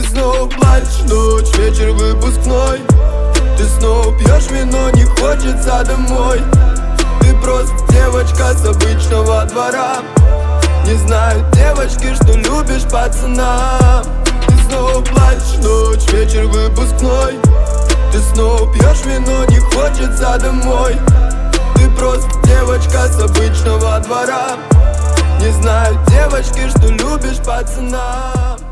снова плачешь, ночь, вечер выпускной. Ты снова пьешь вино, не хочется домой. Ты просто девочка с обычного двора. Не знают девочки, что любишь пацана. Ты снова плачешь, ночь, вечер выпускной. Ты снова пьешь вино, не хочется домой. Ты просто девочка с обычного двора. Не знают девочки, что любишь пацана.